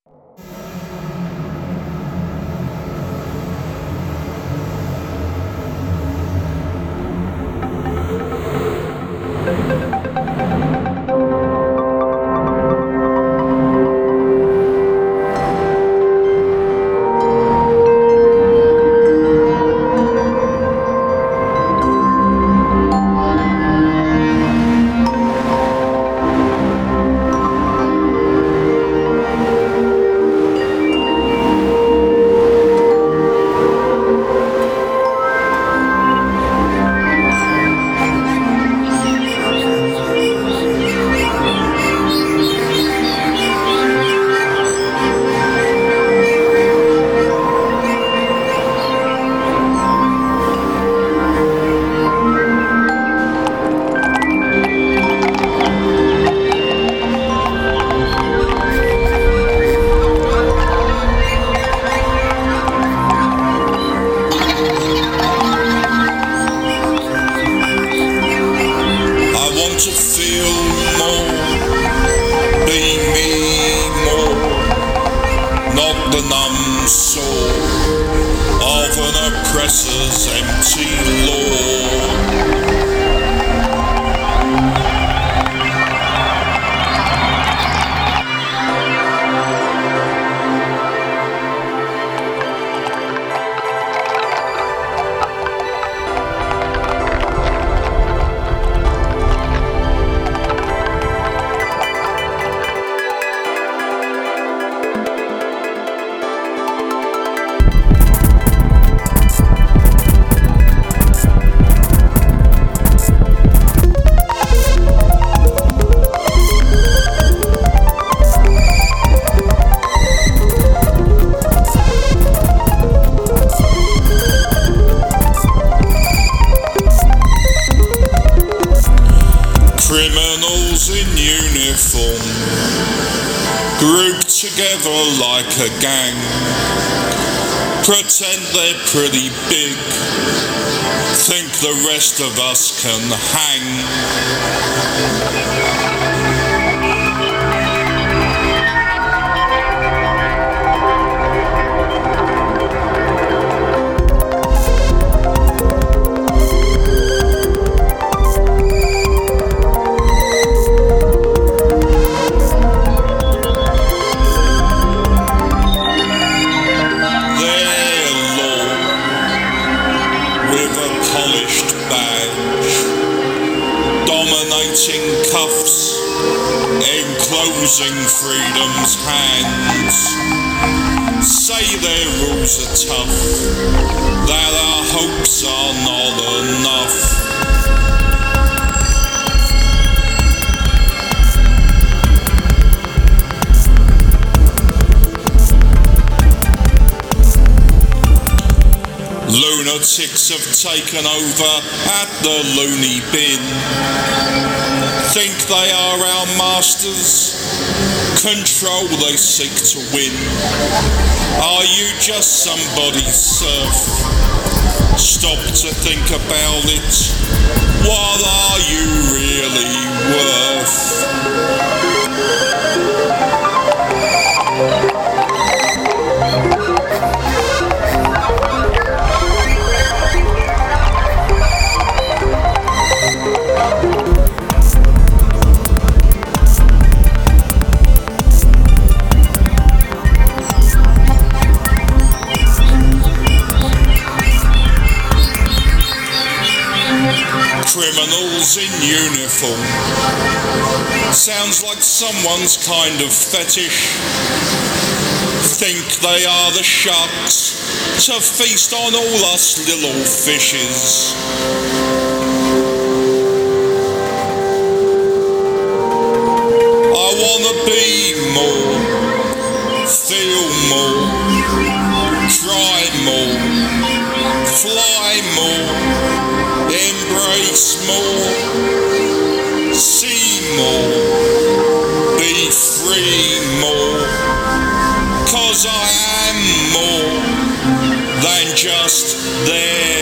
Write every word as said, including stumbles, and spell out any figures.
Criminals in uniform, grouped together like a gang, pretend they're pretty big, think the rest of us can hang. Cuffs, enclosing freedom's hands, say their rules are tough, that our hopes are not enough. Lunatics have taken over at the loony bin. Think they are our masters, control they seek to win. Are you just somebody's serf? Stop to think about it, what are you really worth? Criminals in uniform. Sounds like someone's kind of fetish. Think they are the sharks to feast on all us little fishes. I wanna be more, feel more, try more, fly more, embrace more, see more, be free more, 'cause I am more than just there.